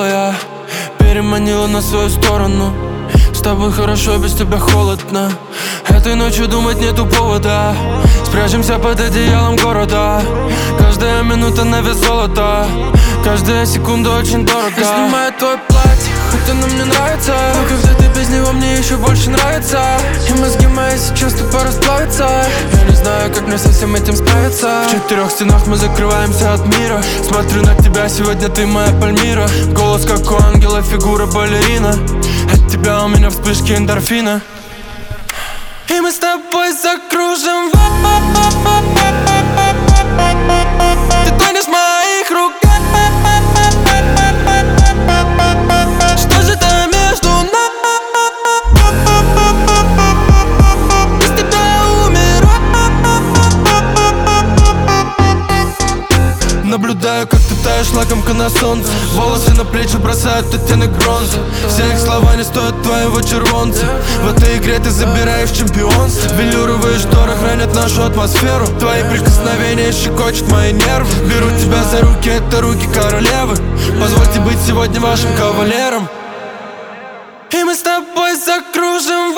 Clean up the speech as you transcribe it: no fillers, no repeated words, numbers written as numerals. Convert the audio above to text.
милая, переманила на свою сторону. С тобой хорошо, без тебя холодно. Этой ночью думать нету повода. Спрячемся под одеялом города. Каждая минута на вес золота. Каждая секунда очень дорого. Я снимаю твой платье, хоть оно мне нравится. Но когда ты без него, мне еще больше нравится. И мозги мои сейчас тупо расплавятся. Я не знаю, как мне со всем этим справиться. В 4 стенах мы закрываемся от мира. Смотрю на тебя, сегодня ты моя Пальмира. Голос как у ангела, фигура балерина. От тебя у меня вспышки эндорфина. И мы с тобой закружим. Ты тонешь в моих руках. Что же там между нами? Без тебя умираю. Наблюдаю, как ты таешь лакомка на солнце. Волосы на плечи бросают оттенок бронзы. Все их слова не стоят твоего червонца. В этой игре ты забираешь чемпионство. Велюровые шторы хранят нашу атмосферу. Твои прикосновения щекочут мои нервы. Беру тебя за руки, это руки королевы. Позвольте быть сегодня вашим кавалером. И мы с тобой закружим.